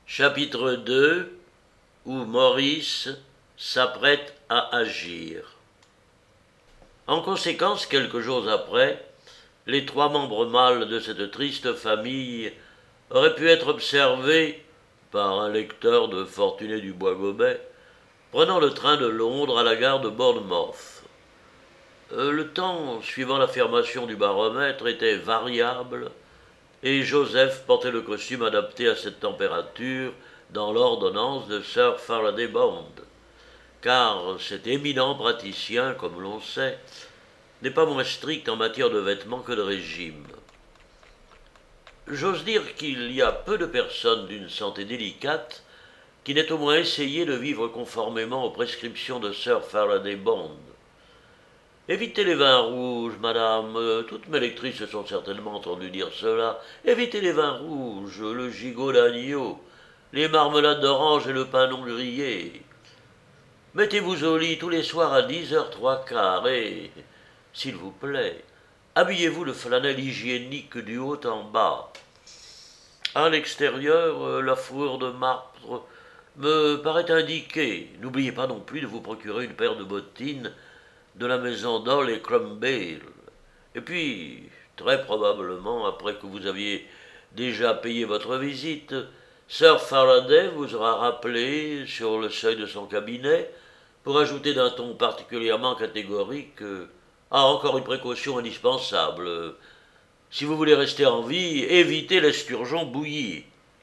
Chapitre 2 où Maurice s'apprête à agir. En conséquence, quelques jours après, les trois membres mâles de cette triste famille auraient pu être observés par un lecteur de Fortuné du Bois-Gobet prenant le train de Londres à la gare de Bournemouth. Le temps, suivant l'affirmation du baromètre, était variable et Joseph portait le costume adapté à cette température dans l'ordonnance de Sir Faraday Bond, car cet éminent praticien, comme l'on sait, n'est pas moins strict en matière de vêtements que de régime. J'ose dire qu'il y a peu de personnes d'une santé délicate qui n'aient au moins essayé de vivre conformément aux prescriptions de Sir Faraday Bond. Évitez les vins rouges, madame, toutes mes lectrices se sont certainement entendues dire cela. Évitez les vins rouges, le gigot d'agneau, les marmelades d'orange et le pain non grillé. Mettez-vous au lit tous les soirs à 10h03 et, s'il vous plaît, habillez-vous de flanelle hygiénique du haut en bas. À l'extérieur, la fourrure de marbre me paraît indiquée. N'oubliez pas non plus de vous procurer une paire de bottines de la maison Doll et Crumbale. Et puis, très probablement, après que vous aviez déjà payé votre visite, Sir Faraday vous aura rappelé sur le seuil de son cabinet pour ajouter d'un ton particulièrement catégorique « Ah, encore une précaution indispensable. Si vous voulez rester en vie, évitez l'esturgeon bouilli. »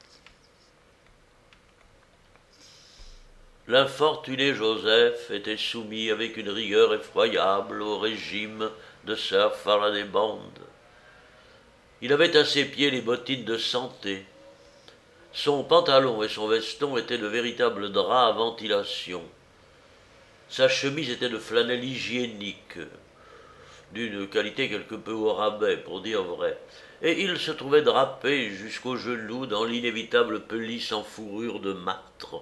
L'infortuné Joseph était soumis avec une rigueur effroyable au régime de Sir Faraday Bond. Il avait à ses pieds les bottines de santé. Son pantalon et son veston étaient de véritables draps à ventilation. Sa chemise était de flanelle hygiénique, d'une qualité quelque peu au rabais, pour dire vrai, et il se trouvait drapé jusqu'aux genoux dans l'inévitable pelisse en fourrure de martre.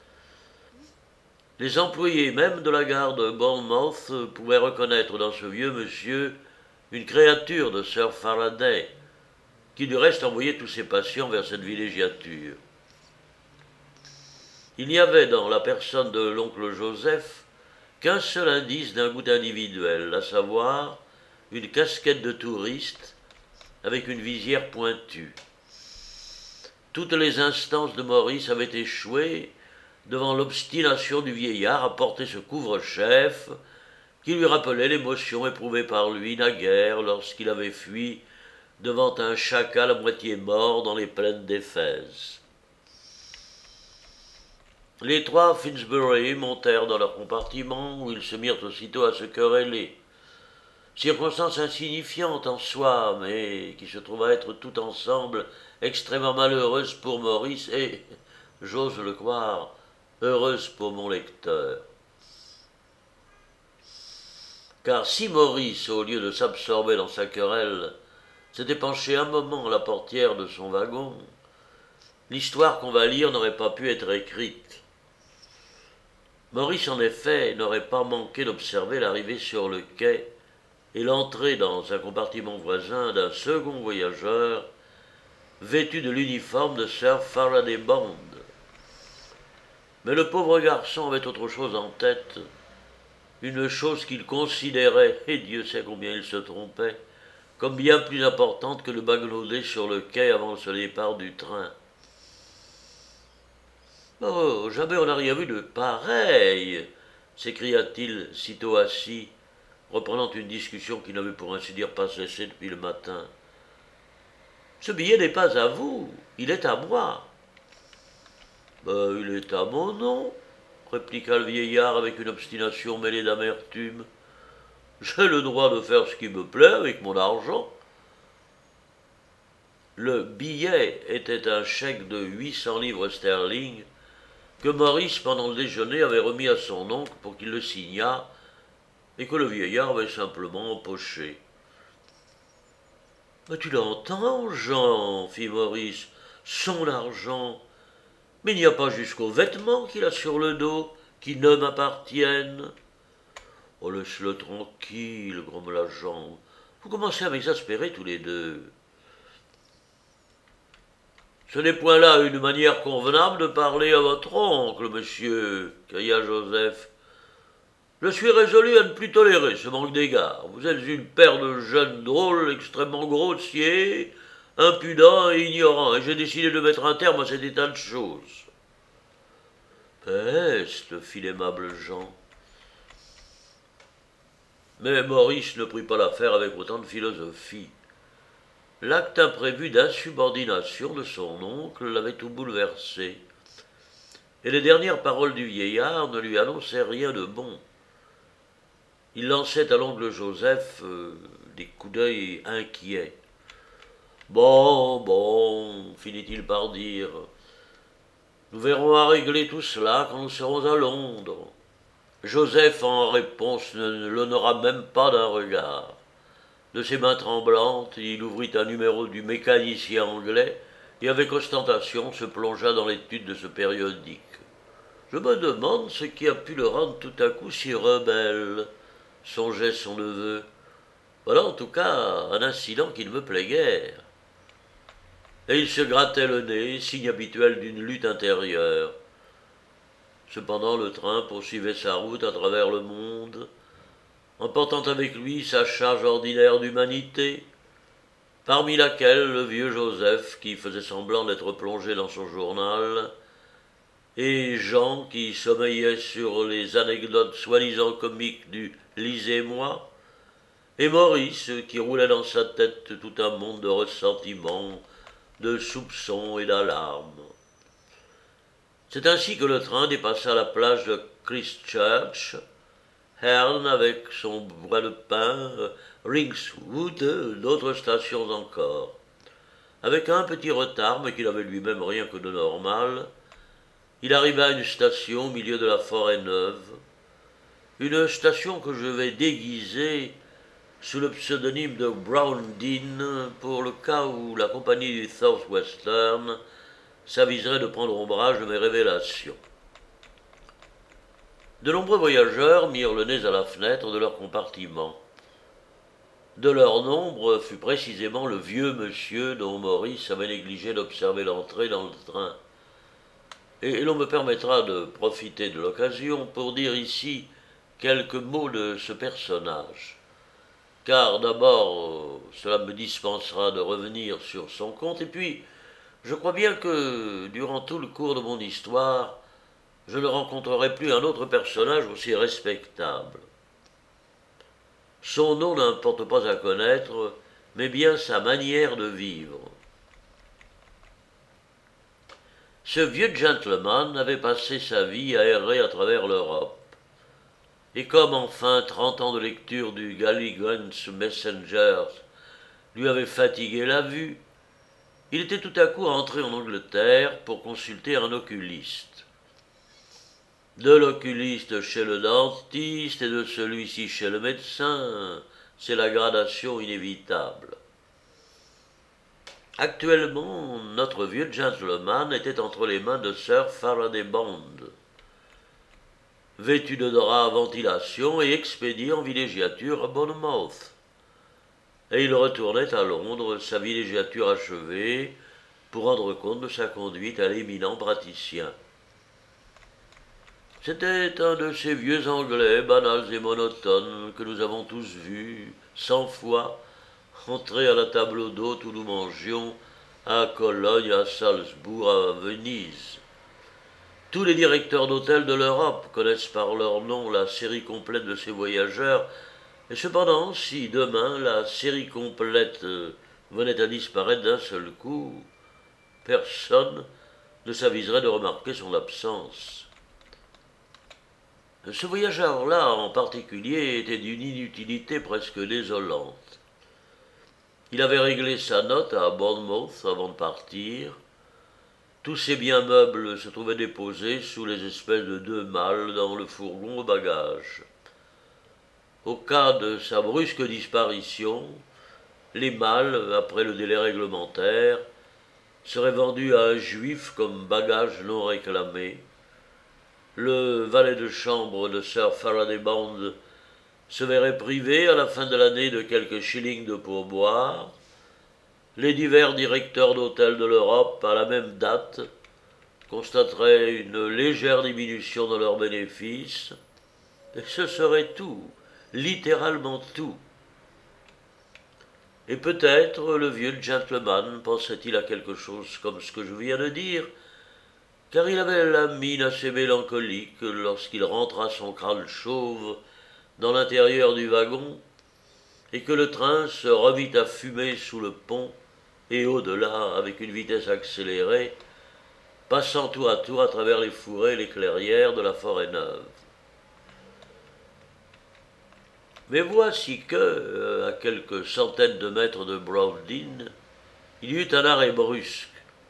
Les employés même de la gare de Bournemouth pouvaient reconnaître dans ce vieux monsieur une créature de Sir Faraday, qui du reste envoyait tous ses patients vers cette villégiature. Il n'y avait dans la personne de l'oncle Joseph qu'un seul indice d'un goût individuel, à savoir une casquette de touriste avec une visière pointue. Toutes les instances de Maurice avaient échoué devant l'obstination du vieillard à porter ce couvre-chef qui lui rappelait l'émotion éprouvée par lui naguère lorsqu'il avait fui devant un chacal à moitié mort dans les plaines d'Éphèse. Les trois Finsbury montèrent dans leur compartiment où ils se mirent aussitôt à se quereller. Circonstance insignifiante en soi, mais qui se trouva être tout ensemble extrêmement malheureuse pour Maurice et, j'ose le croire, heureuse pour mon lecteur. Car si Maurice, au lieu de s'absorber dans sa querelle, s'était penché un moment à la portière de son wagon, l'histoire qu'on va lire n'aurait pas pu être écrite. Maurice, en effet, n'aurait pas manqué d'observer l'arrivée sur le quai et l'entrée dans un compartiment voisin d'un second voyageur vêtu de l'uniforme de Sir Faraday Bond. Mais le pauvre garçon avait autre chose en tête, une chose qu'il considérait, et Dieu sait combien il se trompait, comme bien plus importante que de bagnauder sur le quai avant le départ du train. « Oh, jamais on n'a rien vu de pareil !» s'écria-t-il sitôt assis, reprenant une discussion qui n'avait pour ainsi dire pas cessé depuis le matin. « Ce billet n'est pas à vous, il est à moi. »« Il est à mon nom, » répliqua le vieillard avec une obstination mêlée d'amertume. « J'ai le droit de faire ce qui me plaît avec mon argent. » Le billet était un chèque de 800 livres sterling que Maurice, pendant le déjeuner, avait remis à son oncle pour qu'il le signât et que le vieillard avait simplement empoché. « Mais tu l'entends, Jean, fit Maurice, son argent. Mais il n'y a pas jusqu'aux vêtements qu'il a sur le dos qui ne m'appartiennent. » « Oh, laisse-le tranquille, grommela Jean. Vous commencez à m'exaspérer tous les deux. » Ce n'est point là une manière convenable de parler à votre oncle, monsieur, cria Joseph. Je suis résolu à ne plus tolérer ce manque d'égard. Vous êtes une paire de jeunes drôles extrêmement grossiers, impudents et ignorants, et j'ai décidé de mettre un terme à cet état de choses. Peste, fit l'aimable Jean. Mais Maurice ne prit pas l'affaire avec autant de philosophie. L'acte imprévu d'insubordination de son oncle l'avait tout bouleversé, et les dernières paroles du vieillard ne lui annonçaient rien de bon. Il lançait à l'oncle Joseph des coups d'œil inquiets. Bon, bon, finit-il par dire, nous verrons à régler tout cela quand nous serons à Londres. Joseph, en réponse, ne l'honora même pas d'un regard. De ses mains tremblantes, il ouvrit un numéro du mécanicien anglais et avec ostentation se plongea dans l'étude de ce périodique. Je me demande ce qui a pu le rendre tout à coup si rebelle, songeait son neveu. Voilà en tout cas un incident qui ne me plaît guère. Et il se grattait le nez, signe habituel d'une lutte intérieure. Cependant le train poursuivait sa route à travers le monde, emportant avec lui sa charge ordinaire d'humanité, parmi laquelle le vieux Joseph, qui faisait semblant d'être plongé dans son journal, et Jean, qui sommeillait sur les anecdotes soi-disant comiques du « lisez-moi », et Maurice, qui roulait dans sa tête tout un monde de ressentiments, de soupçons et d'alarmes. C'est ainsi que le train dépassa la plage de Christchurch, Herne avec son bois de pin, Ringswood, d'autres stations encore. Avec un petit retard, mais qui n'avait lui-même rien que de normal, il arriva à une station au milieu de la forêt neuve, une station que je vais déguiser sous le pseudonyme de Brown Dean pour le cas où la compagnie du South Western s'aviserait de prendre ombrage de mes révélations. De nombreux voyageurs mirent le nez à la fenêtre de leur compartiment. De leur nombre fut précisément le vieux monsieur dont Maurice avait négligé d'observer l'entrée dans le train. Et l'on me permettra de profiter de l'occasion pour dire ici quelques mots de ce personnage. Car d'abord, cela me dispensera de revenir sur son compte, et puis, je crois bien que, durant tout le cours de mon histoire, je ne rencontrerai plus un autre personnage aussi respectable. Son nom n'importe pas à connaître, mais bien sa manière de vivre. Ce vieux gentleman avait passé sa vie à errer à travers l'Europe. Et comme enfin 30 ans de lecture du Galligan's Messenger lui avaient fatigué la vue, il était tout à coup rentré en Angleterre pour consulter un oculiste. De l'oculiste chez le dentiste et de celui-ci chez le médecin, c'est la gradation inévitable. Actuellement, notre vieux gentleman était entre les mains de Sir Faraday Bond, vêtu de drap à ventilation et expédié en villégiature à Bournemouth. Et il retournait à Londres, sa villégiature achevée, pour rendre compte de sa conduite à l'éminent praticien. C'était un de ces vieux Anglais, banals et monotones, que nous avons tous vus, 100 fois, entrer à la table d'hôte où nous mangions, à Cologne, à Salzbourg, à Venise. Tous les directeurs d'hôtels de l'Europe connaissent par leur nom la série complète de ces voyageurs, et cependant, si demain la série complète venait à disparaître d'un seul coup, personne ne s'aviserait de remarquer son absence. Ce voyageur-là, en particulier, était d'une inutilité presque désolante. Il avait réglé sa note à Bournemouth avant de partir. Tous ses biens meubles se trouvaient déposés sous les espèces de 2 malles dans le fourgon aux bagages. Au cas de sa brusque disparition, les malles, après le délai réglementaire, seraient vendus à un juif comme bagages non réclamés. Le valet de chambre de Sir Faraday Bond se verrait privé à la fin de l'année de quelques shillings de pourboire, les divers directeurs d'hôtels de l'Europe, à la même date, constateraient une légère diminution de leurs bénéfices, et ce serait tout, littéralement tout. Et peut-être le vieux gentleman pensait-il à quelque chose comme ce que je viens de dire, car il avait la mine assez mélancolique lorsqu'il rentra son crâne chauve dans l'intérieur du wagon, et que le train se remit à fumer sous le pont et au-delà avec une vitesse accélérée, passant tour à tour à travers les fourrés et les clairières de la Forêt-Neuve. Mais voici que, à quelques centaines de mètres de Browndean, il y eut un arrêt brusque.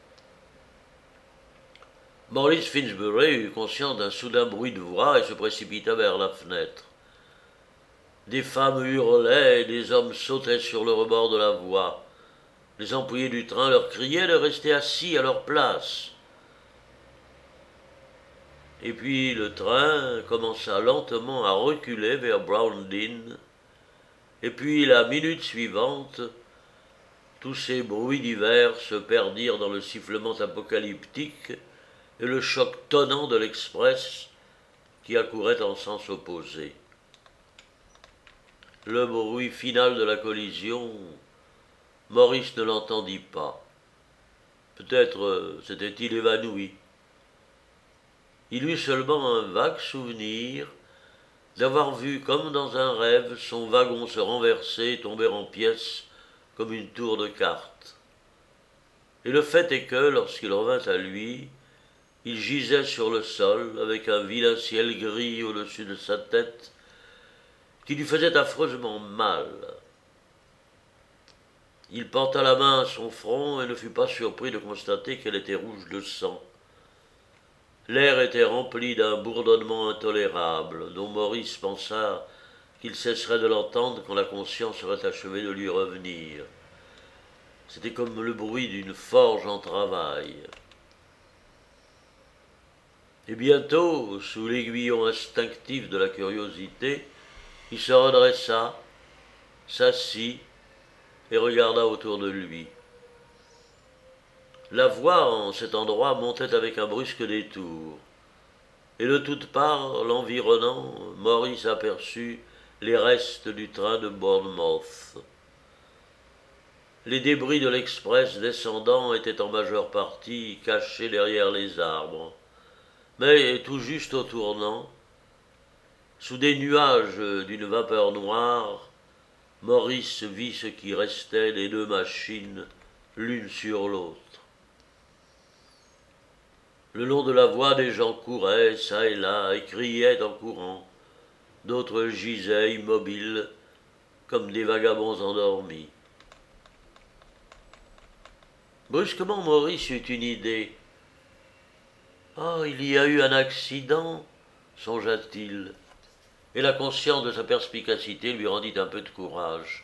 Maurice Finsbury eut conscience d'un soudain bruit de voix et se précipita vers la fenêtre. Des femmes hurlaient et des hommes sautaient sur le rebord de la voie. Les employés du train leur criaient de rester assis à leur place. Et puis le train commença lentement à reculer vers Browndean, et puis la minute suivante, tous ces bruits divers se perdirent dans le sifflement apocalyptique et le choc tonnant de l'express qui accourait en sens opposé. Le bruit final de la collision, Maurice ne l'entendit pas. Peut-être s'était-il évanoui. Il eut seulement un vague souvenir d'avoir vu comme dans un rêve son wagon se renverser et tomber en pièces comme une tour de cartes. Et le fait est que, lorsqu'il revint à lui, il gisait sur le sol avec un vilain ciel gris au-dessus de sa tête qui lui faisait affreusement mal. Il porta la main à son front et ne fut pas surpris de constater qu'elle était rouge de sang. L'air était rempli d'un bourdonnement intolérable, dont Maurice pensa qu'il cesserait de l'entendre quand la conscience serait achevée de lui revenir. C'était comme le bruit d'une forge en travail. Et bientôt, sous l'aiguillon instinctif de la curiosité, il se redressa, s'assit et regarda autour de lui. La voie en cet endroit montait avec un brusque détour, et de toutes parts l'environnant, Maurice aperçut les restes du train de Bournemouth. Les débris de l'express descendant étaient en majeure partie cachés derrière les arbres, mais tout juste au tournant, sous des nuages d'une vapeur noire, Maurice vit ce qui restait des deux machines l'une sur l'autre. Le long de la voie, des gens couraient çà et là et criaient en courant. D'autres gisaient immobiles, comme des vagabonds endormis. Brusquement, Maurice eut une idée. « Ah, il y a eu un accident » songea-t-il, et la conscience de sa perspicacité lui rendit un peu de courage.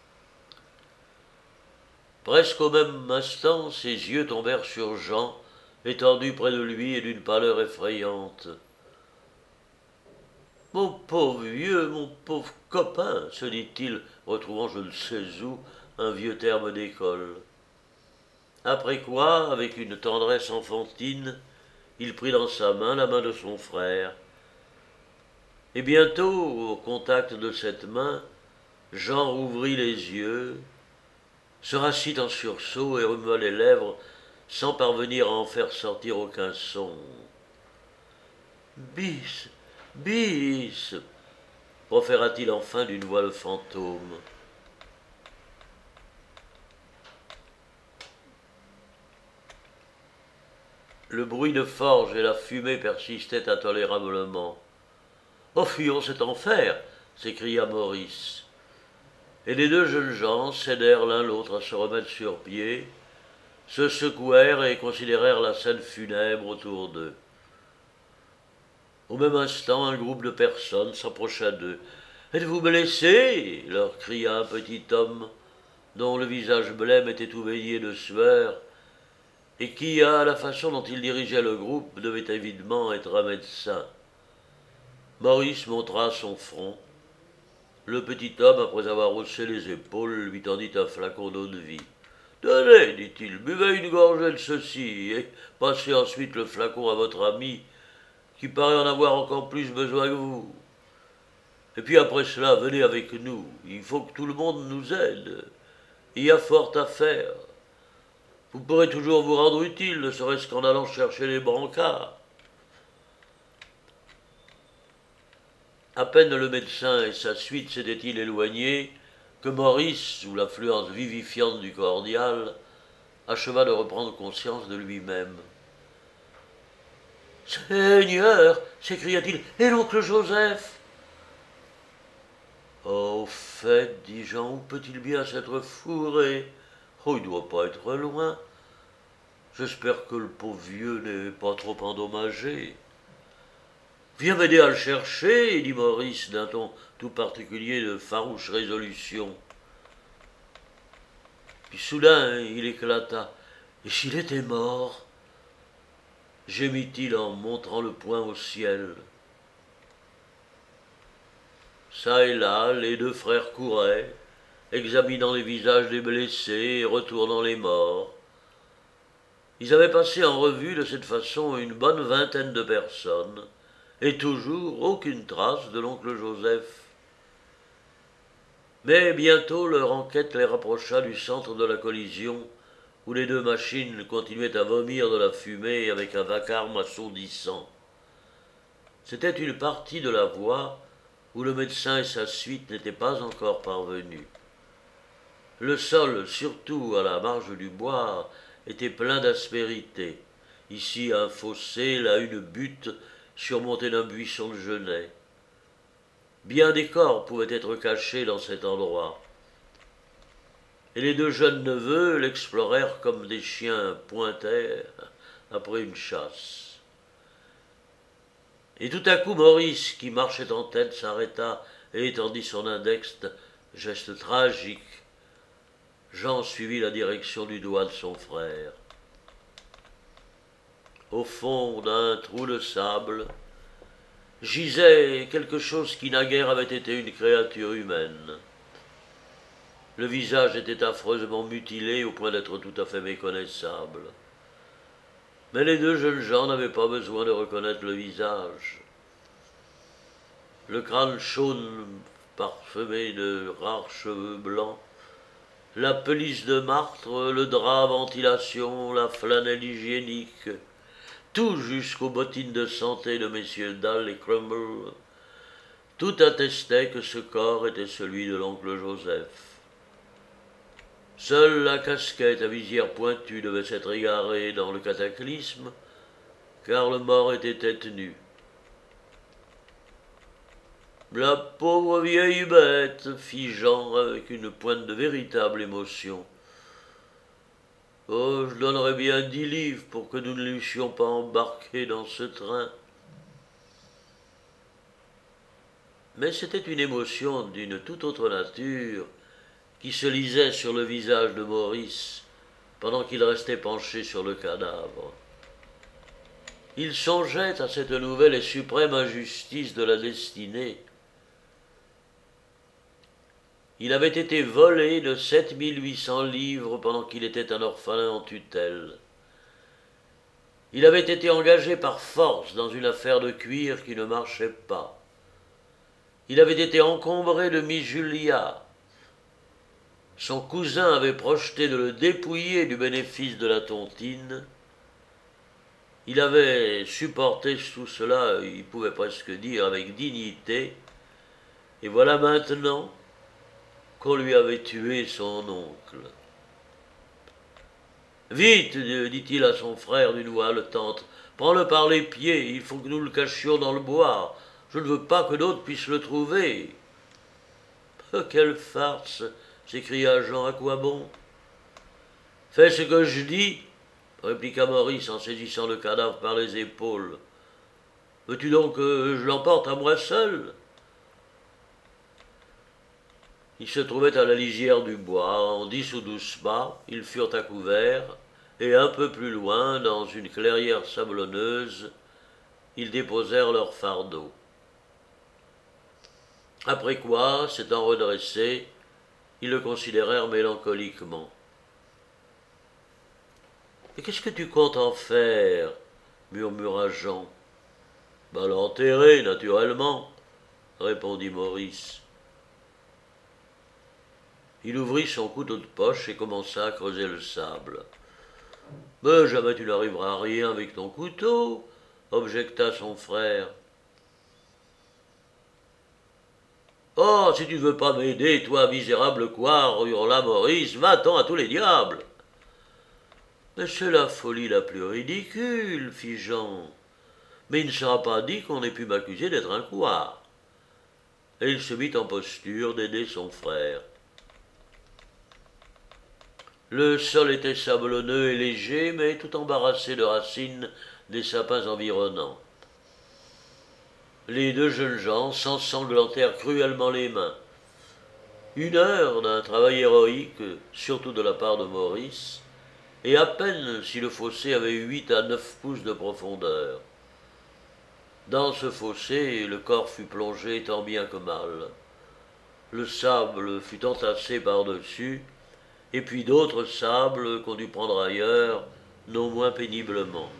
Presque au même instant, ses yeux tombèrent sur Jean, étendu près de lui et d'une pâleur effrayante. « Mon pauvre vieux, mon pauvre copain » se dit-il, retrouvant je ne sais où un vieux terme d'école. Après quoi, avec une tendresse enfantine, il prit dans sa main la main de son frère. Et bientôt, au contact de cette main, Jean rouvrit les yeux, se rassit en sursaut et remua les lèvres sans parvenir à en faire sortir aucun son. « Bis, bis » proféra-t-il enfin d'une voix de fantôme. Le bruit de forge et la fumée persistaient intolérablement. « Oh, fuyons cet enfer » s'écria Maurice. Et les deux jeunes gens s'aidèrent l'un l'autre à se remettre sur pied, se secouèrent et considérèrent la scène funèbre autour d'eux. Au même instant, un groupe de personnes s'approcha d'eux. « Êtes-vous blessés » leur cria un petit homme, dont le visage blême était tout baigné de sueur, et qui, à la façon dont il dirigeait le groupe, devait évidemment être un médecin. Maurice montra son front. Le petit homme, après avoir haussé les épaules, lui tendit un flacon d'eau-de-vie. Tenez, dit-il, buvez une gorgée de ceci, et passez ensuite le flacon à votre ami, qui paraît en avoir encore plus besoin que vous. Et puis après cela, venez avec nous, il faut que tout le monde nous aide. Il y a fort à faire. Vous pourrez toujours vous rendre utile, ne serait-ce qu'en allant chercher les brancards. À peine le médecin et sa suite s'étaient-ils éloignés que Maurice, sous l'influence vivifiante du cordial, acheva de reprendre conscience de lui-même. Seigneur, s'écria-t-il, et l'oncle Joseph? Oh, au fait, dit Jean, où peut-il bien s'être fourré? Oh, il doit pas être loin. J'espère que le pauvre vieux n'est pas trop endommagé. Viens m'aider à le chercher, dit Maurice d'un ton tout particulier de farouche résolution. Puis soudain, il éclata. Et s'il était mort? Gémit-il en montrant le poing au ciel. Ça et là, les deux frères couraient, examinant les visages des blessés et retournant les morts. Ils avaient passé en revue de cette façon une bonne vingtaine de personnes, et toujours aucune trace de l'oncle Joseph. Mais bientôt leur enquête les rapprocha du centre de la collision, où les deux machines continuaient à vomir de la fumée avec un vacarme assourdissant. C'était une partie de la voie où le médecin et sa suite n'étaient pas encore parvenus. Le sol, surtout à la marge du bois, était plein d'aspérités. Ici un fossé, là une butte surmontée d'un buisson de genêt. Bien des corps pouvaient être cachés dans cet endroit. Et les deux jeunes neveux l'explorèrent comme des chiens pointaient après une chasse. Et tout à coup Maurice, qui marchait en tête, s'arrêta et étendit son index, geste tragique. Jean suivit la direction du doigt de son frère. Au fond d'un trou de sable gisait quelque chose qui naguère avait été une créature humaine. Le visage était affreusement mutilé au point d'être tout à fait méconnaissable. Mais les deux jeunes gens n'avaient pas besoin de reconnaître le visage. Le crâne chauve parsemé de rares cheveux blancs, la pelisse de martre, le drap à ventilation, la flanelle hygiénique, tout jusqu'aux bottines de santé de messieurs Dahl et Crumble, tout attestait que ce corps était celui de l'oncle Joseph. Seule la casquette à visière pointue devait s'être égarée dans le cataclysme, car le mort était tête nue. La pauvre vieille bête, fit Jean avec une pointe de véritable émotion. Oh, je donnerais bien 10 livres pour que nous ne l'eussions pas embarqué dans ce train. Mais c'était une émotion d'une toute autre nature qui se lisait sur le visage de Maurice pendant qu'il restait penché sur le cadavre. Il songeait à cette nouvelle et suprême injustice de la destinée. Il avait été volé de 7800 livres pendant qu'il était un orphelin en tutelle. Il avait été engagé par force dans une affaire de cuir qui ne marchait pas. Il avait été encombré de Miss Julia. Son cousin avait projeté de le dépouiller du bénéfice de la tontine. Il avait supporté tout cela, il pouvait presque dire, avec dignité. Et voilà maintenant qu'on lui avait tué son oncle. Vite, dit-il à son frère d'une voix haletante, prends-le par les pieds, il faut que nous le cachions dans le bois. Je ne veux pas que d'autres puissent le trouver. Quelle farce, s'écria Jean, à quoi bon? Fais ce que je dis, répliqua Maurice en saisissant le cadavre par les épaules. Veux-tu donc que je l'emporte à moi seul? Ils se trouvaient à la lisière du bois, en 10 ou 12 pas, ils furent à couvert, et un peu plus loin, dans une clairière sablonneuse, ils déposèrent leur fardeau. Après quoi, s'étant redressés, ils le considérèrent mélancoliquement. Et qu'est-ce que tu comptes en faire? Murmura Jean. Ben, l'enterrer, naturellement, répondit Maurice. Il ouvrit son couteau de poche et commença à creuser le sable. Mais jamais tu n'arriveras à rien avec ton couteau, objecta son frère. Oh, si tu ne veux pas m'aider, toi, misérable couard, hurla Maurice, va-t'en à tous les diables. Mais c'est la folie la plus ridicule, fit Jean. Mais il ne sera pas dit qu'on ait pu m'accuser d'être un couard. Et il se mit en posture d'aider son frère. Le sol était sablonneux et léger, mais tout embarrassé de racines des sapins environnants. Les deux jeunes gens s'ensanglantèrent cruellement les mains. 1 heure d'un travail héroïque, surtout de la part de Maurice, et à peine si le fossé avait 8 à 9 pouces de profondeur. Dans ce fossé, le corps fut plongé tant bien que mal. Le sable fut entassé par-dessus, et puis d'autres sables qu'on dut prendre ailleurs, non moins péniblement.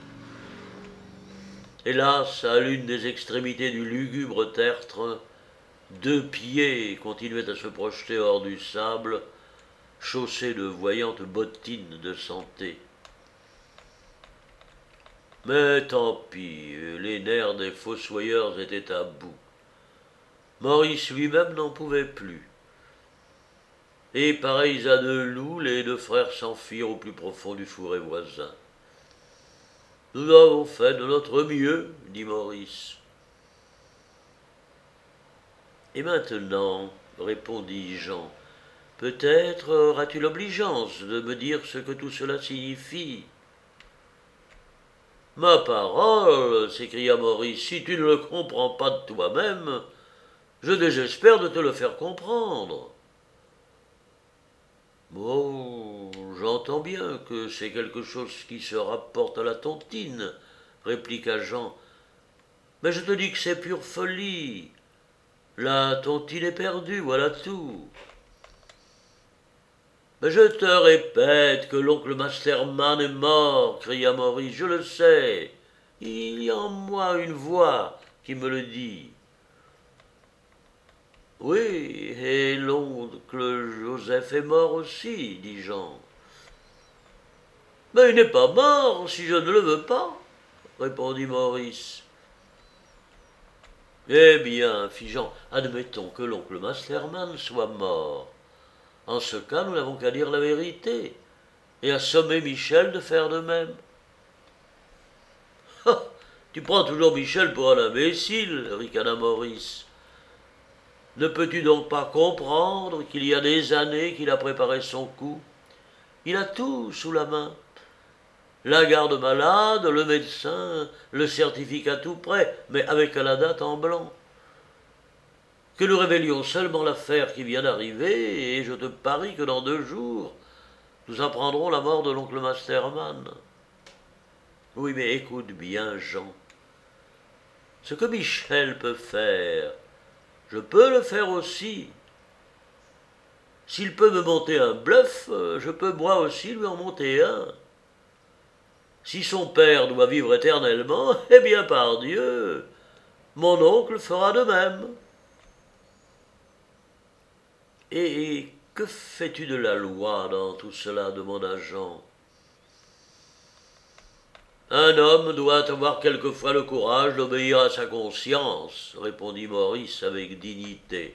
Hélas, à l'une des extrémités du lugubre tertre, 2 pieds continuaient à se projeter hors du sable, chaussés de voyantes bottines de santé. Mais tant pis, les nerfs des fossoyeurs étaient à bout. Maurice lui-même n'en pouvait plus. Et pareils à 2 loups, les 2 frères s'enfuirent au plus profond du fourré voisin. Nous avons fait de notre mieux, dit Maurice. Et maintenant, répondit Jean, peut-être auras-tu l'obligeance de me dire ce que tout cela signifie. Ma parole, s'écria Maurice, si tu ne le comprends pas de toi-même, je désespère de te le faire comprendre. Bon, j'entends bien que c'est quelque chose qui se rapporte à la tontine, répliqua Jean, mais je te dis que c'est pure folie. La tontine est perdue, voilà tout. Mais je te répète que l'oncle Masterman est mort, cria Maurice, je le sais. Il y a en moi une voix qui me le dit. Oui, et l'oncle Joseph est mort aussi, dit Jean. Mais il n'est pas mort si je ne le veux pas, répondit Maurice. Eh bien, fit Jean, admettons que l'oncle Masterman soit mort. En ce cas, nous n'avons qu'à dire la vérité et assommer Michel de faire de même. Ah, tu prends toujours Michel pour un imbécile, ricana Maurice. Ne peux-tu donc pas comprendre qu'il y a des années qu'il a préparé son coup? Il a tout sous la main. La garde malade, le médecin, le certificat tout prêt, mais avec la date en blanc. Que nous révélions seulement l'affaire qui vient d'arriver, et je te parie que dans 2 jours, nous apprendrons la mort de l'oncle Masterman. Oui, mais écoute bien, Jean. Ce que Michel peut faire, je peux le faire aussi. S'il peut me monter un bluff, je peux moi aussi lui en monter un. Si son père doit vivre éternellement, eh bien par Dieu, mon oncle fera de même. Et que fais-tu de la loi dans tout cela demanda Jean. Un homme doit avoir quelquefois le courage d'obéir à sa conscience, répondit Maurice avec dignité.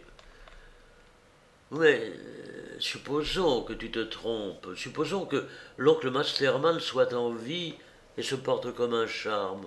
Mais supposons que tu te trompes, supposons que l'oncle Masterman soit en vie et se porte comme un charme.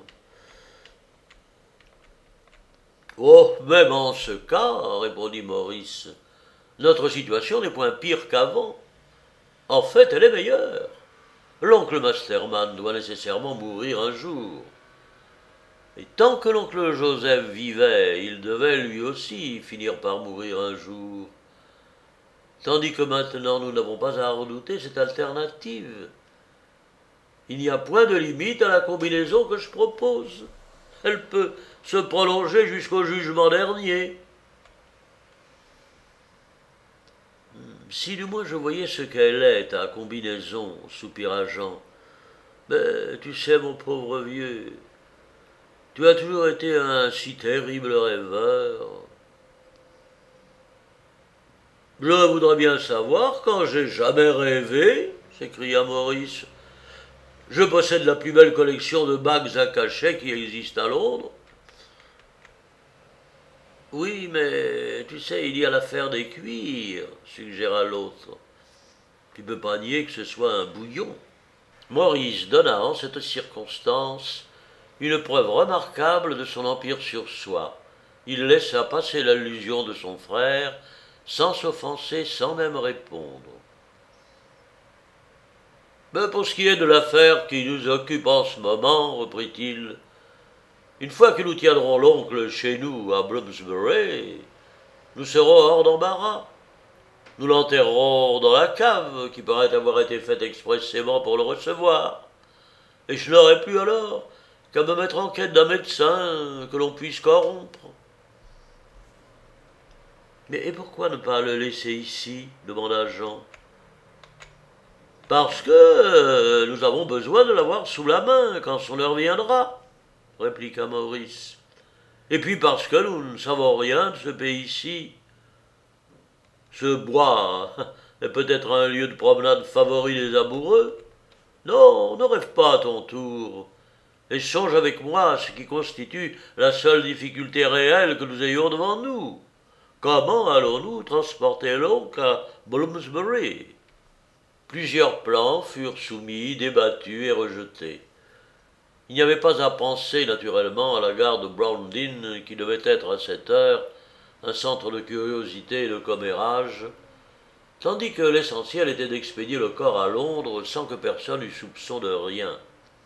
Oh, même en ce cas, répondit Maurice, notre situation n'est point pire qu'avant. En fait, elle est meilleure. L'oncle Masterman doit nécessairement mourir un jour. Et tant que l'oncle Joseph vivait, il devait lui aussi finir par mourir un jour. Tandis que maintenant nous n'avons pas à redouter cette alternative. Il n'y a point de limite à la combinaison que je propose. Elle peut se prolonger jusqu'au jugement dernier. Si du moins je voyais ce qu'elle est, ta combinaison, soupira Jean. Mais tu sais, mon pauvre vieux, tu as toujours été un si terrible rêveur. Je voudrais bien savoir quand j'ai jamais rêvé, s'écria Maurice. Je possède la plus belle collection de bagues à cachet qui existe à Londres. Oui, mais tu sais, il y a l'affaire des cuirs, suggéra l'autre. Tu peux pas nier que ce soit un bouillon. Maurice donna en cette circonstance une preuve remarquable de son empire sur soi. Il laissa passer l'allusion de son frère sans s'offenser, sans même répondre. Mais pour ce qui est de l'affaire qui nous occupe en ce moment, reprit-il, une fois que nous tiendrons l'oncle chez nous à Bloomsbury, nous serons hors d'embarras. Nous l'enterrerons dans la cave qui paraît avoir été faite expressément pour le recevoir. Et je n'aurai plus alors qu'à me mettre en quête d'un médecin que l'on puisse corrompre. Mais et pourquoi ne pas le laisser ici demanda Jean. Parce que nous avons besoin de l'avoir sous la main quand son heure viendra, répliqua Maurice. Et puis parce que nous ne savons rien de ce pays-ci. Ce bois est peut-être un lieu de promenade favori des amoureux. Non, ne rêve pas à ton tour, et songe avec moi à ce qui constitue la seule difficulté réelle que nous ayons devant nous. Comment allons-nous transporter l'oncle à Bloomsbury? Plusieurs plans furent soumis, débattus et rejetés. Il n'y avait pas à penser naturellement à la gare de Browndean qui devait être à cette heure un centre de curiosité et de commérage, tandis que l'essentiel était d'expédier le corps à Londres sans que personne eût soupçon de rien.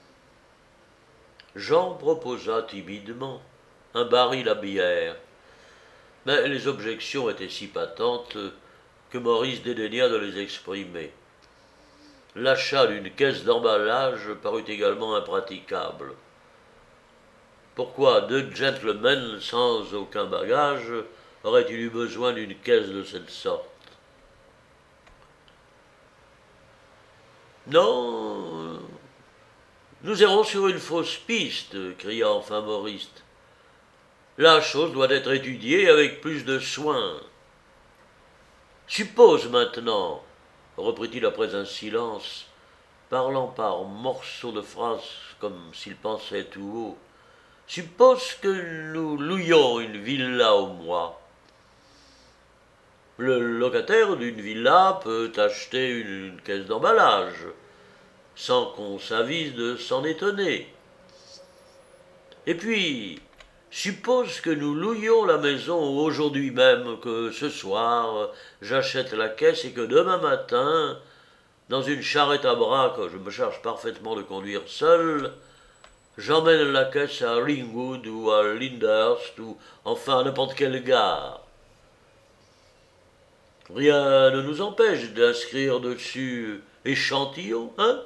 Jean proposa timidement un baril à bière, mais les objections étaient si patentes que Maurice dédaigna de les exprimer. L'achat d'une caisse d'emballage parut également impraticable. Pourquoi deux gentlemen sans aucun bagage auraient-ils eu besoin d'une caisse de cette sorte? Non, nous errons sur une fausse piste, cria enfin Maurice. La chose doit être étudiée avec plus de soin. Suppose maintenant, reprit-il après un silence, parlant par morceaux de phrases comme s'il pensait tout haut, suppose que nous louions une villa au mois. Le locataire d'une villa peut acheter une caisse d'emballage, sans qu'on s'avise de s'en étonner. Et puis, suppose que nous louions la maison aujourd'hui même, que ce soir j'achète la caisse et que demain matin, dans une charrette à bras que je me charge parfaitement de conduire seul, j'emmène la caisse à Ringwood ou à Lyndhurst ou enfin à n'importe quelle gare. Rien ne nous empêche d'inscrire dessus échantillon, hein?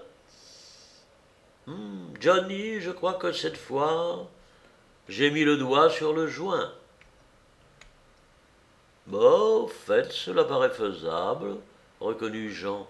Johnny, je crois que cette fois, j'ai mis le doigt sur le joint. Bon, au fait, cela paraît faisable, reconnut Jean.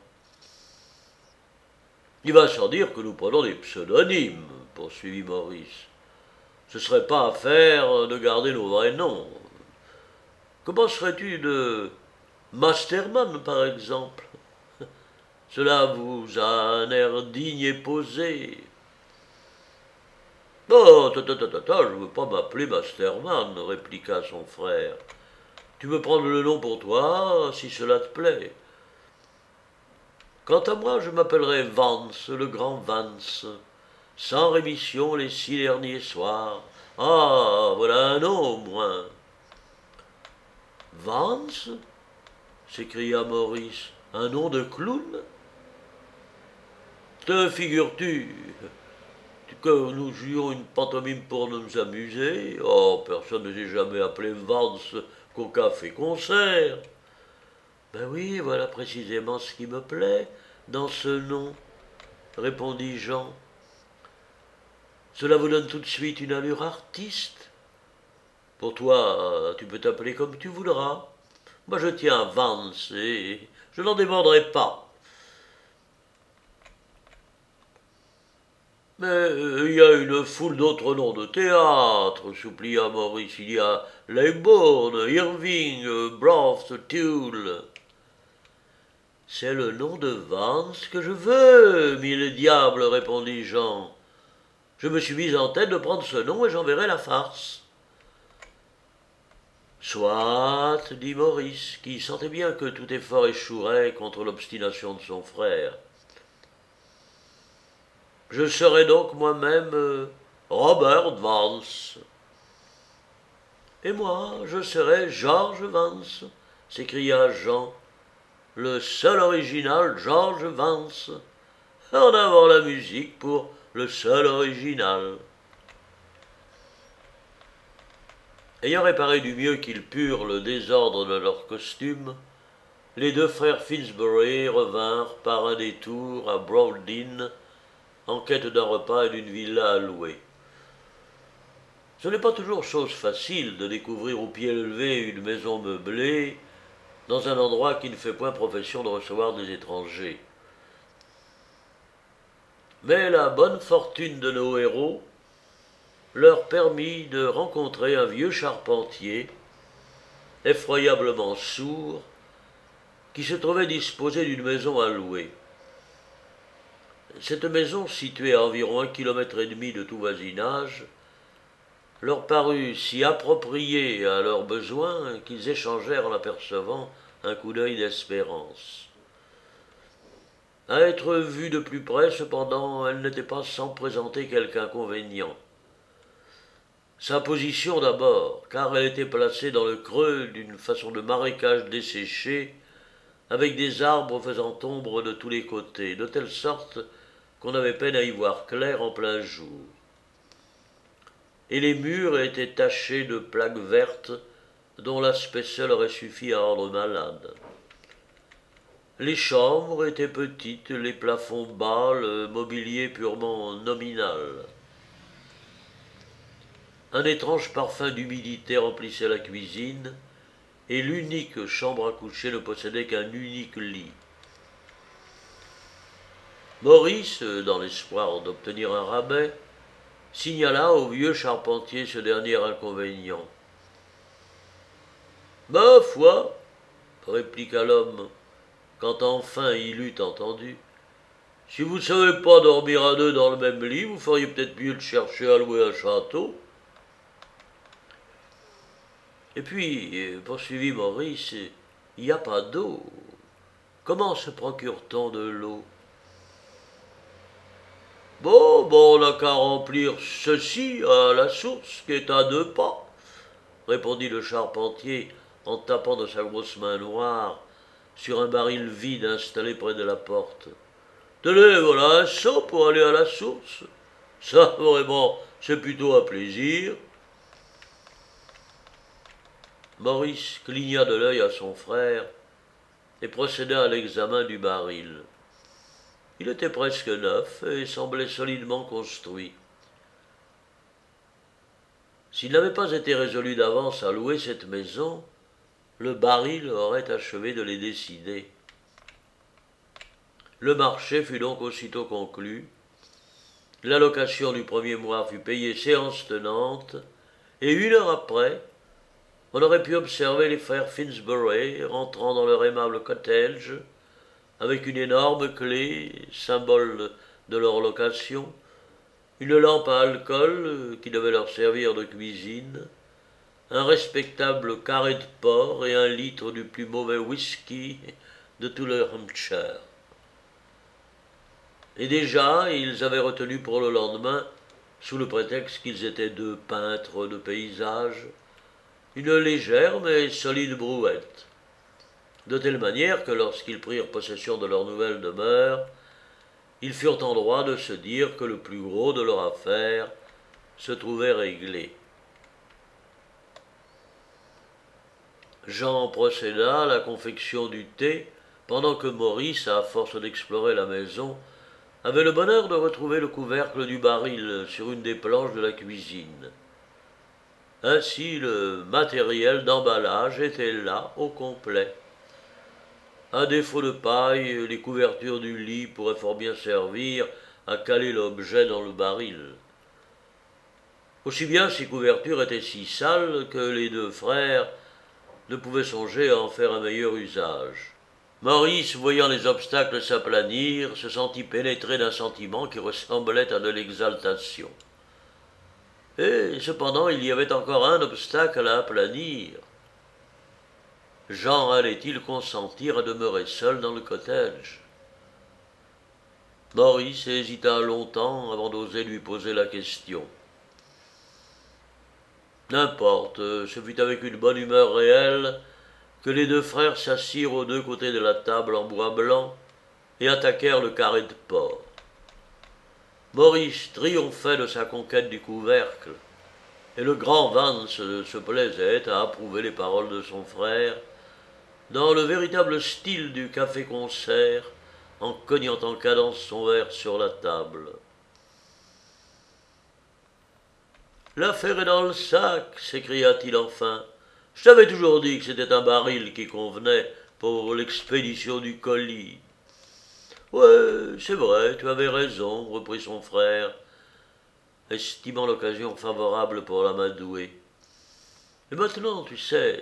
Il va sans dire que nous prenons des pseudonymes, poursuivit Maurice. Ce serait pas à faire de garder nos vrais noms. Que penserais-tu de Masterman, par exemple? Cela vous a un air digne et posé. Oh, je ne veux pas m'appeler Masterman, répliqua son frère. Tu veux prendre le nom pour toi, si cela te plaît. Quant à moi, je m'appellerai Vance, le grand Vance, sans rémission les 6 derniers soirs. Ah, voilà un nom au moins. Vance? S'écria Maurice. Un nom de clown? Te figures-tu que nous jouions une pantomime pour nous amuser? Oh, personne ne s'est jamais appelé Vance qu'au café-concert. Ben oui, voilà précisément ce qui me plaît dans ce nom, répondit Jean. Cela vous donne tout de suite une allure artiste. Pour toi, tu peux t'appeler comme tu voudras. Moi, je tiens à Vance et je n'en démordrai pas. Mais il y a une foule d'autres noms de théâtre, supplia Maurice. Il y a Leybourne, Irving, Broth, Tulle. C'est le nom de Vance que je veux, mille diables, répondit Jean. Je me suis mis en tête de prendre ce nom et j'enverrai la farce. Soit, dit Maurice, qui sentait bien que tout effort échouerait contre l'obstination de son frère. Je serai donc moi-même Robert Vance. Et moi, je serai George Vance, s'écria Jean, le seul original George Vance. En avant la musique pour le seul original. Ayant réparé du mieux qu'ils purent le désordre de leurs costumes, les deux frères Finsbury revinrent par un détour à Broadin en quête d'un repas et d'une villa à louer. Ce n'est pas toujours chose facile de découvrir au pied levé une maison meublée dans un endroit qui ne fait point profession de recevoir des étrangers. Mais la bonne fortune de nos héros leur permit de rencontrer un vieux charpentier, effroyablement sourd, qui se trouvait disposé d'une maison à louer. Cette maison, située à environ 1,5 km de tout voisinage, leur parut si appropriée à leurs besoins qu'ils échangèrent en apercevant un coup d'œil d'espérance. À être vue de plus près, cependant, elle n'était pas sans présenter quelque inconvénient. Sa position d'abord, car elle était placée dans le creux d'une façon de marécage desséché, avec des arbres faisant ombre de tous les côtés, de telle sorte qu'on avait peine à y voir clair en plein jour. Et les murs étaient tachés de plaques vertes dont l'aspect seul aurait suffi à rendre malade. Les chambres étaient petites, les plafonds bas, le mobilier purement nominal. Un étrange parfum d'humidité remplissait la cuisine, et l'unique chambre à coucher ne possédait qu'un unique lit. Maurice, dans l'espoir d'obtenir un rabais, signala au vieux charpentier ce dernier inconvénient. « Ma foi, répliqua l'homme, quand enfin il eut entendu, si vous ne savez pas dormir à deux dans le même lit, vous feriez peut-être mieux de chercher à louer un château. » Et puis, poursuivit Maurice, il n'y a pas d'eau. Comment se procure-t-on de l'eau? Bon, on n'a qu'à remplir ceci à la source qui est à 2 pas, répondit le charpentier en tapant de sa grosse main noire sur un baril vide installé près de la porte. Tenez, voilà un seau pour aller à la source. Ça, vraiment, c'est plutôt un plaisir. Maurice cligna de l'œil à son frère et procéda à l'examen du baril. Il était presque neuf et semblait solidement construit. S'il n'avait pas été résolu d'avance à louer cette maison, le baril aurait achevé de les décider. Le marché fut donc aussitôt conclu, la location du premier mois fut payée séance tenante, et 1 heure après, on aurait pu observer les frères Finsbury rentrant dans leur aimable cottage, avec une énorme clé, symbole de leur location, une lampe à alcool qui devait leur servir de cuisine, un respectable carré de porc et 1 litre du plus mauvais whisky de tout le Hampshire. Et déjà, ils avaient retenu pour le lendemain, sous le prétexte qu'ils étaient 2 peintres de paysages, une légère mais solide brouette, de telle manière que lorsqu'ils prirent possession de leur nouvelle demeure, ils furent en droit de se dire que le plus gros de leur affaire se trouvait réglé. Jean procéda à la confection du thé, pendant que Maurice, à force d'explorer la maison, avait le bonheur de retrouver le couvercle du baril sur une des planches de la cuisine. Ainsi, le matériel d'emballage était là, au complet. À défaut de paille, les couvertures du lit pourraient fort bien servir à caler l'objet dans le baril. Aussi bien ces couvertures étaient si sales que les deux frères ne pouvaient songer à en faire un meilleur usage. Maurice, voyant les obstacles s'aplanir, se sentit pénétré d'un sentiment qui ressemblait à de l'exaltation. Et cependant, il y avait encore un obstacle à aplanir. Jean allait-il consentir à demeurer seul dans le cottage? Maurice hésita longtemps avant d'oser lui poser la question. N'importe, ce fut avec une bonne humeur réelle que les deux frères s'assirent aux deux côtés de la table en bois blanc et attaquèrent le carré de porc. Maurice triomphait de sa conquête du couvercle, et le grand Vance se plaisait à approuver les paroles de son frère dans le véritable style du café-concert, en cognant en cadence son verre sur la table. « L'affaire est dans le sac, s'écria-t-il enfin. Je t'avais toujours dit que c'était un baril qui convenait pour l'expédition du colis. Ouais, c'est vrai, tu avais raison, reprit son frère, estimant l'occasion favorable pour l'amadouer. Et maintenant, tu sais,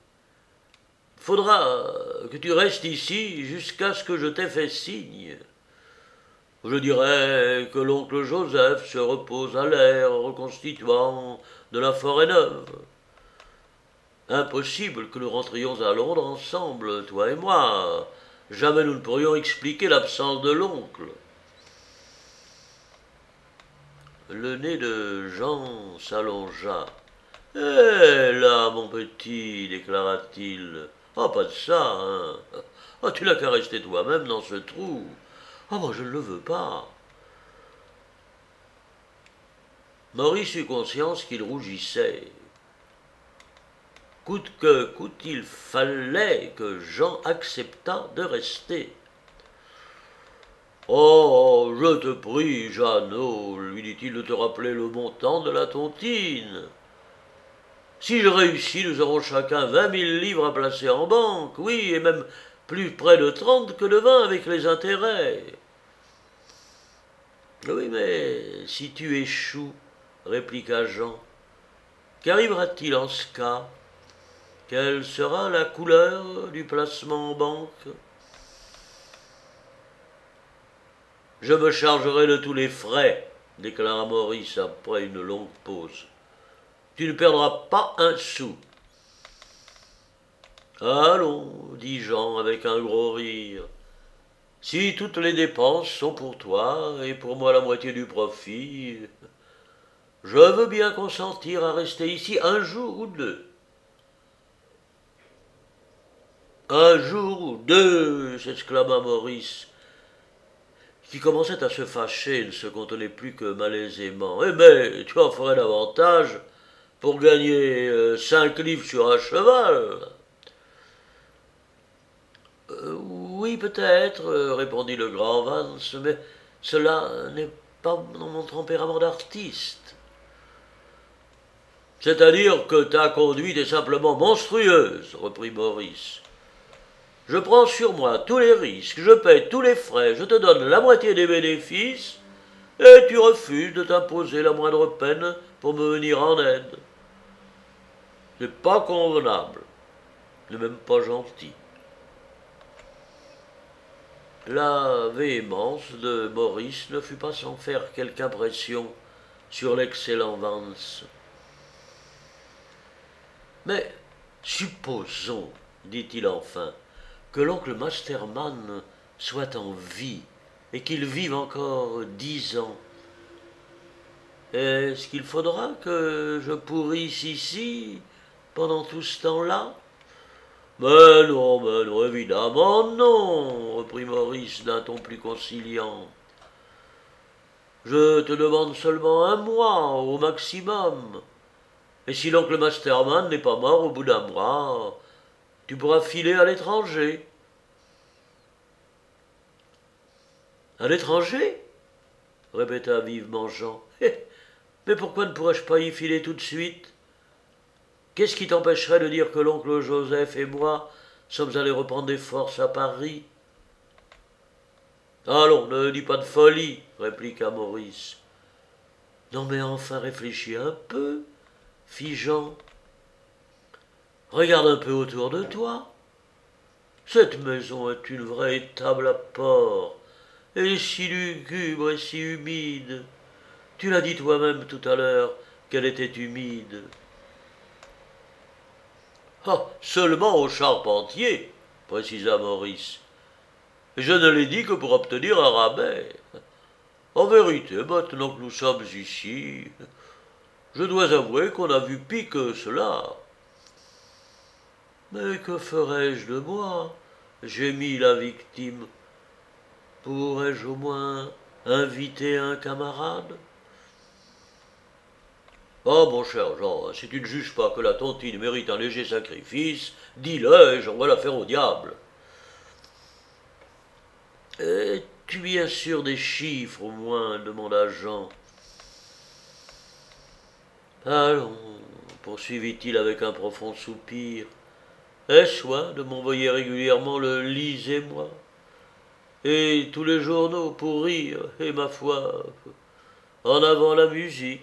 faudra que tu restes ici jusqu'à ce que je t'ai fait signe. Je dirais que l'oncle Joseph se repose à l'air reconstituant de la forêt neuve. Impossible que nous rentrions à Londres ensemble, toi et moi. Jamais nous ne pourrions expliquer l'absence de l'oncle. Le nez de Jean s'allongea. « Eh là, mon petit, déclara-t-il. Ah, pas de ça, hein. Ah, tu n'as qu'à rester toi-même dans ce trou. Ah, moi, je ne le veux pas. » Maurice eut conscience qu'il rougissait. Coûte que coûte, il fallait que Jean acceptât de rester. « Oh, je te prie, Jeannot, lui dit-il, de te rappeler le montant de la tontine. Si je réussis, nous aurons chacun 20 000 livres à placer en banque, oui, et même plus près de 30 que de 20 avec les intérêts. » « Oui, mais si tu échoues, répliqua Jean, qu'arrivera-t-il en ce cas? Quelle sera la couleur du placement en banque? Je me chargerai de tous les frais, déclara Maurice après une longue pause. Tu ne perdras pas un sou. Allons, dit Jean avec un gros rire. Si toutes les dépenses sont pour toi et pour moi la moitié du profit, je veux bien consentir à rester ici un jour ou deux. Un jour ou deux, s'exclama Maurice, qui commençait à se fâcher et ne se contenait plus que malaisément. Eh mais tu en ferais davantage pour gagner 5 livres sur un cheval. Oui, peut-être, répondit le grand Vance, mais cela n'est pas dans mon tempérament d'artiste. C'est-à-dire que ta conduite est simplement monstrueuse, reprit Maurice. Je prends sur moi tous les risques, je paie tous les frais, je te donne la moitié des bénéfices, et tu refuses de t'imposer la moindre peine pour me venir en aide. C'est pas convenable, n'est même pas gentil. La véhémence de Maurice ne fut pas sans faire quelque impression sur l'excellent Vance. Mais supposons, dit-il enfin, que l'oncle Masterman soit en vie et qu'il vive encore 10 ans. Est-ce qu'il faudra que je pourrisse ici pendant tout ce temps-là? Mais non, évidemment non, reprit Maurice d'un ton plus conciliant. Je te demande seulement 1 mois au maximum. Et si l'oncle Masterman n'est pas mort au bout d'1 mois, tu pourras filer à l'étranger. À l'étranger? Répéta vivement Jean. Mais pourquoi ne pourrais-je pas y filer tout de suite? Qu'est-ce qui t'empêcherait de dire que l'oncle Joseph et moi sommes allés reprendre des forces à Paris? Allons, ne dis pas de folie, répliqua Maurice. Non mais enfin réfléchis un peu, fit Jean. Regarde un peu autour de toi. Cette maison est une vraie étable à porc. Elle est si lugubre et si humide. Tu l'as dit toi-même tout à l'heure qu'elle était humide. Ah, seulement au charpentier, précisa Maurice. Je ne l'ai dit que pour obtenir un rabais. En vérité, maintenant que nous sommes ici, je dois avouer qu'on a vu pis que cela. Mais que ferais-je de moi? Gémit la victime. Pourrais-je au moins inviter un camarade? Oh, mon cher Jean, si tu ne juges pas que la tontine mérite un léger sacrifice, dis-le et j'envoie la faire au diable. Es-tu bien sûr des chiffres au moins? Demanda Jean. Allons, poursuivit-il avec un profond soupir. Ai-je soin de m'envoyer régulièrement le lisez-moi et tous les journaux pour rire, et ma foi, en avant la musique.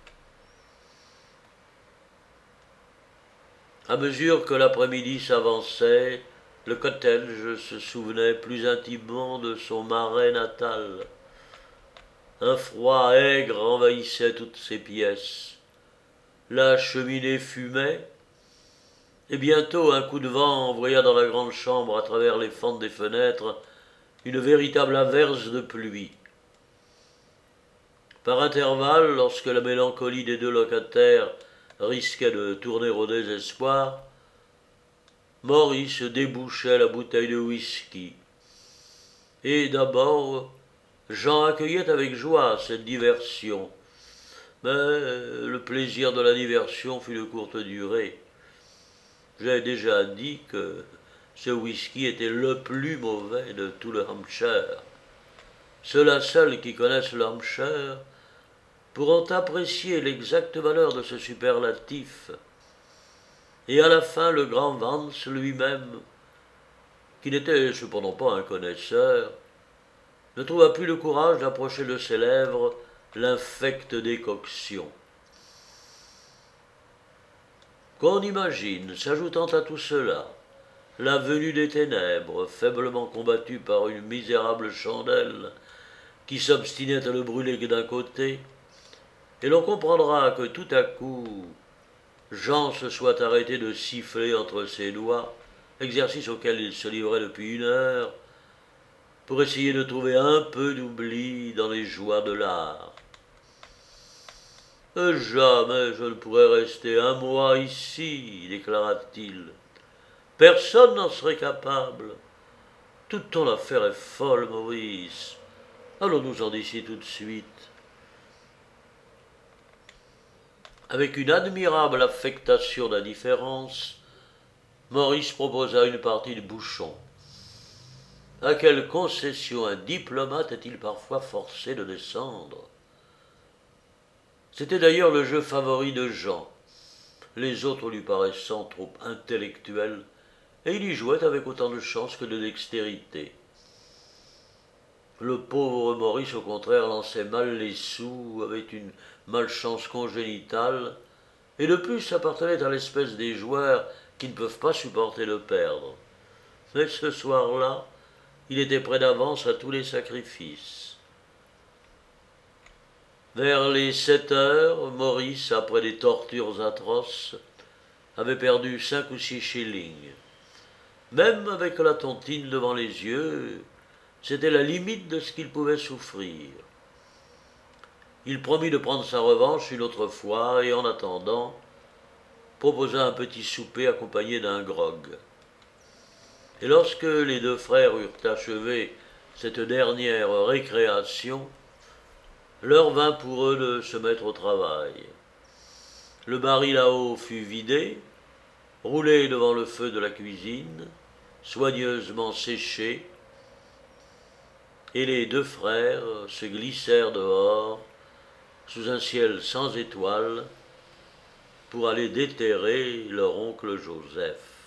À mesure que l'après-midi s'avançait, le cottage se souvenait plus intimement de son marais natal. Un froid aigre envahissait toutes ses pièces. La cheminée fumait, et bientôt un coup de vent envoya dans la grande chambre à travers les fentes des fenêtres une véritable averse de pluie. Par intervalles, lorsque la mélancolie des deux locataires risquait de tourner au désespoir, Maurice débouchait la bouteille de whisky. Et d'abord, Jean accueillait avec joie cette diversion. Mais le plaisir de la diversion fut de courte durée. J'ai déjà dit que ce whisky était le plus mauvais de tout le Hampshire. Ceux-là seuls qui connaissent le Hampshire pourront apprécier l'exacte valeur de ce superlatif. Et à la fin, le grand Vance lui-même, qui n'était cependant pas un connaisseur, ne trouva plus le courage d'approcher de ses lèvres l'infecte décoction. Qu'on imagine, s'ajoutant à tout cela, la venue des ténèbres, faiblement combattue par une misérable chandelle qui s'obstinait à ne brûler que d'un côté, et l'on comprendra que tout à coup, Jean se soit arrêté de siffler entre ses doigts, exercice auquel il se livrait depuis 1 heure, pour essayer de trouver un peu d'oubli dans les joies de l'art. Jamais je ne pourrais rester 1 mois ici, déclara-t-il. Personne n'en serait capable. Toute ton affaire est folle, Maurice. Allons-nous-en d'ici tout de suite. Avec une admirable affectation d'indifférence, Maurice proposa une partie de bouchon. À quelle concession un diplomate est-il parfois forcé de descendre? C'était d'ailleurs le jeu favori de Jean, les autres lui paraissant trop intellectuels, et il y jouait avec autant de chance que de dextérité. Le pauvre Maurice, au contraire, lançait mal les sous, avait une malchance congénitale, et de plus appartenait à l'espèce des joueurs qui ne peuvent pas supporter de perdre. Mais ce soir-là, il était prêt d'avance à tous les sacrifices. Vers les 7 heures, Maurice, après des tortures atroces, avait perdu 5 ou 6 shillings. Même avec la tontine devant les yeux, c'était la limite de ce qu'il pouvait souffrir. Il promit de prendre sa revanche une autre fois et, en attendant, proposa un petit souper accompagné d'un grog. Et lorsque les deux frères eurent achevé cette dernière récréation, l'heure vint pour eux de se mettre au travail. Le baril à eau fut vidé, roulé devant le feu de la cuisine, soigneusement séché, et les deux frères se glissèrent dehors, sous un ciel sans étoiles, pour aller déterrer leur oncle Joseph.